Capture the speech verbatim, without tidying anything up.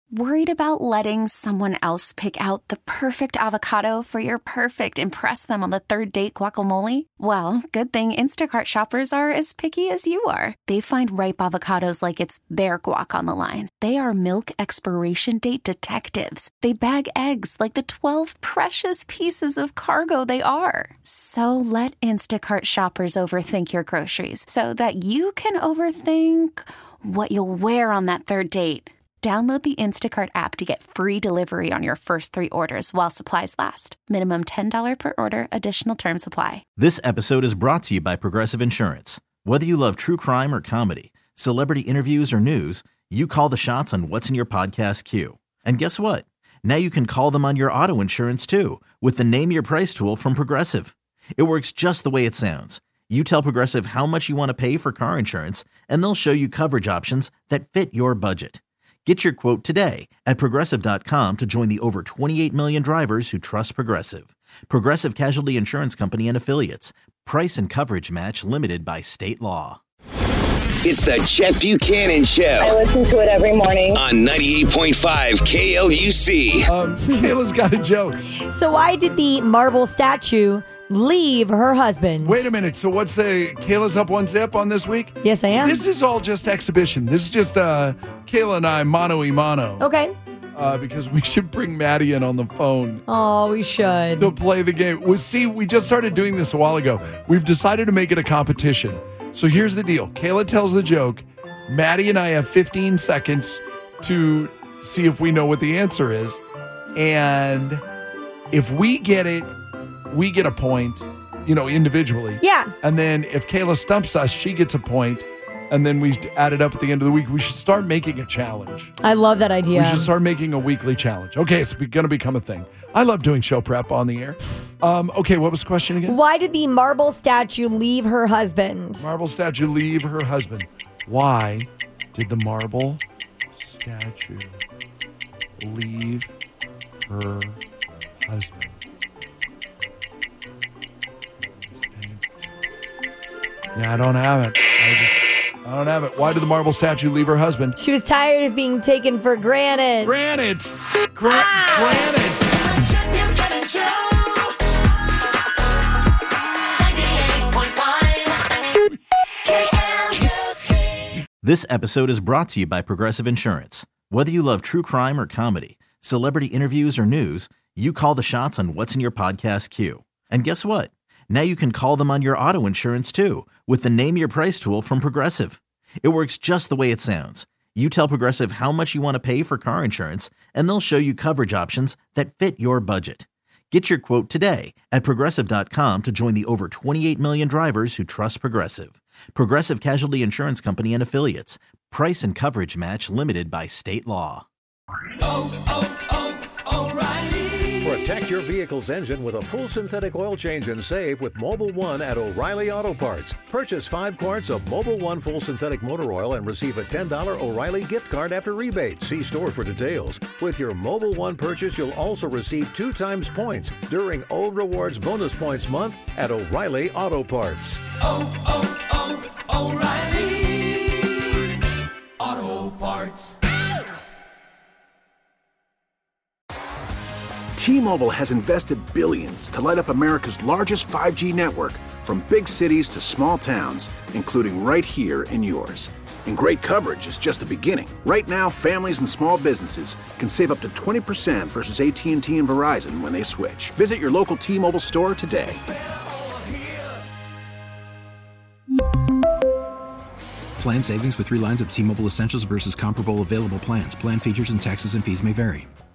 Worried about letting someone else pick out the perfect avocado for your perfect impress them on the third date guacamole? Well, good thing Instacart shoppers are as picky as you are. They find ripe avocados like it's their guac on the line. They are milk expiration date detectives. They bag eggs like the twelve precious pieces of cargo they are. So let Instacart shoppers overthink your groceries so that you can overthink what you'll wear on that third date. Download the Instacart app to get free delivery on your first three orders while supplies last. Minimum ten dollars per order. Additional terms apply. This episode is brought to you by Progressive Insurance. Whether you love true crime or comedy, celebrity interviews or news, you call the shots on what's in your podcast queue. And guess what? Now you can call them on your auto insurance too with the Name Your Price tool from Progressive. It works just the way it sounds. You tell Progressive how much you want to pay for car insurance, and they'll show you coverage options that fit your budget. Get your quote today at Progressive dot com to join the over twenty-eight million drivers who trust Progressive. Progressive Casualty Insurance Company and Affiliates. Price and coverage match limited by state law. It's the Chet Buchanan Show. I listen to it every morning. On ninety-eight point five K L U C. Um, Kayla's got a joke. So why did the marble statue leave her husband? Wait a minute. So what's the... Kayla's up one zip on this week? Yes, I am. This is all just exhibition. This is just uh, Kayla and I mano y mano. Okay. Uh, because we should bring Maddie in on the phone. Oh, we should. To play the game. Well, see, we just started doing this a while ago. We've decided to make it a competition. So here's the deal. Kayla tells the joke. Maddie and I have fifteen seconds to see if we know what the answer is. And if we get it, we get a point, you know, individually. Yeah. And then if Kayla stumps us, she gets a point. And then we add it up at the end of the week. We should start making a challenge. I love that idea. We should start making a weekly challenge. Okay, it's going to become a thing. I love doing show prep on the air. Um, okay, what was the question again? Why did the marble statue leave her husband? Marble statue leave her husband. Why did the marble statue leave her husband? Yeah, I don't have it. I just, I don't have it. Why did the marble statue leave her husband? She was tired of being taken for granted. Granted. Gra- ah! Granted. This episode is brought to you by Progressive Insurance. Whether you love true crime or comedy, celebrity interviews or news, you call the shots on what's in your podcast queue. And guess what? Now you can call them on your auto insurance too with the Name Your Price tool from Progressive. It works just the way it sounds. You tell Progressive how much you want to pay for car insurance, and they'll show you coverage options that fit your budget. Get your quote today at Progressive dot com to join the over twenty-eight million drivers who trust Progressive. Progressive Casualty Insurance Company and Affiliates. Price and coverage match limited by state law. Oh, oh, oh, O'Reilly. Protect your vehicle's engine with a full synthetic oil change and save with Mobil one at O'Reilly Auto Parts. Purchase five quarts of Mobil one full synthetic motor oil and receive a ten dollars O'Reilly gift card after rebate. See store for details. With your Mobil one purchase, you'll also receive two times points during O Rewards Bonus Points Month at O'Reilly Auto Parts. Oh, oh, oh, O'Reilly Auto Parts. T-Mobile has invested billions to light up America's largest five G network, from big cities to small towns, including right here in yours. And great coverage is just the beginning. Right now, families and small businesses can save up to twenty percent versus A T and T and Verizon when they switch. Visit your local T-Mobile store today. Plan savings with three lines of T-Mobile Essentials versus comparable available plans. Plan features and taxes and fees may vary.